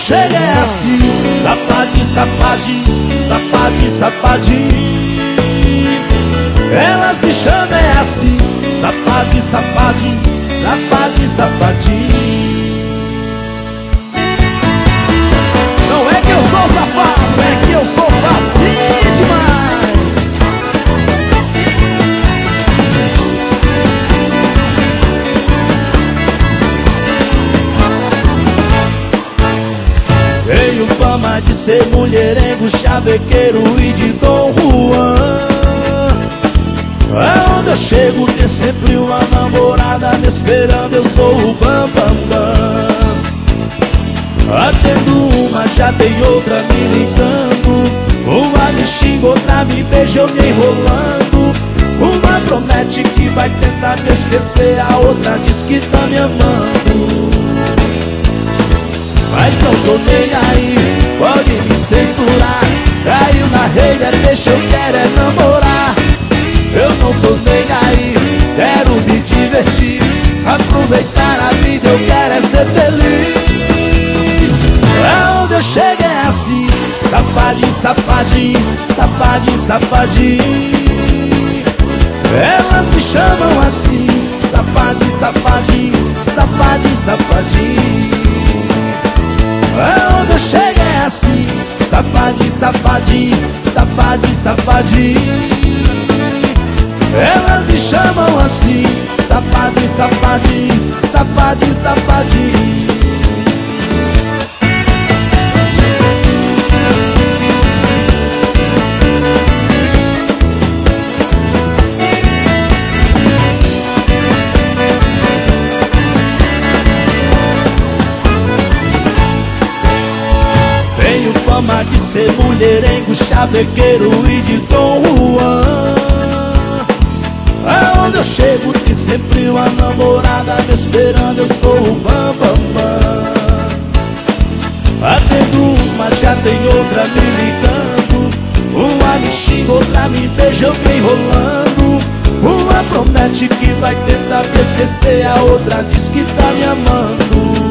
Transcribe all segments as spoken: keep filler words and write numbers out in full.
chego é assim, safadinho, safadinho, safadinho, safadinho. Elas me chamam é assim, safadinho, safadinho, safadinho, safadinho. Não é que eu sou safado, é que eu sou facinho demais. Tenho fama de ser mulherengo, chavequeiro e de Dom Juan. Aonde eu chego tem sempre uma namorada me esperando, eu sou o bam bam bam. Atendo uma, já tem outra me ligando. Uma me xinga, outra me beija, eu me enrolando. Uma promete que vai tentar me esquecer, a outra diz que tá me amando. Mas não tô nem aí, pode me censurar. Caiu na rede, deixa, eu quero é namorar. Eu não tô nem aí, quero me divertir, aproveitar a vida, eu quero é ser feliz. Aonde eu chego é assim, safadinho, safadinho, safadinho, safadinho. Elas me chamam assim, safadinho, safadinho, safadinho, safadinho. Aonde eu chego é assim, safadinho, safadinho, safadinho, safadinho. Elas me chamam assim, safadinho, safadinho, safadinho, safadinho. Tenho fama de ser mulherengo, chavequeiro e de Dom Juan. Aonde eu chego tem sempre uma namorada me esperando, eu sou o bam bam bam. Atendo uma, já tem outra me ligando. Uma me xinga, outra me beija, eu me enrolando. Uma promete que vai tentar me esquecer, a outra diz que tá me amando.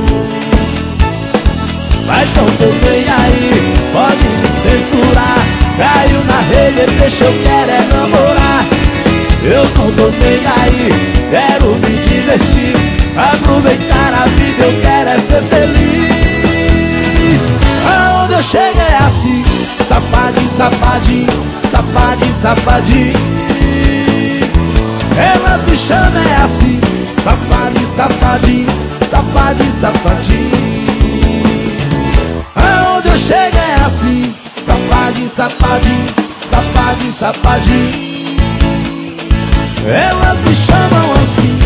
Mas não tô nem aí, pode me censurar. Caiu na rede, deixa, eu quero é namorar. Eu não tô nem aí, quero me divertir, aproveitar a vida, eu quero é ser feliz. Aonde eu chego é assim, safadinho, safadinho, safadinho, safadinho. Elas me chamam é assim, safadinho, safadinho, safadinho, safadinho. Aonde eu chego é assim, safadinho, safadinho, safadinho, safadinho. Elas me chamam assim,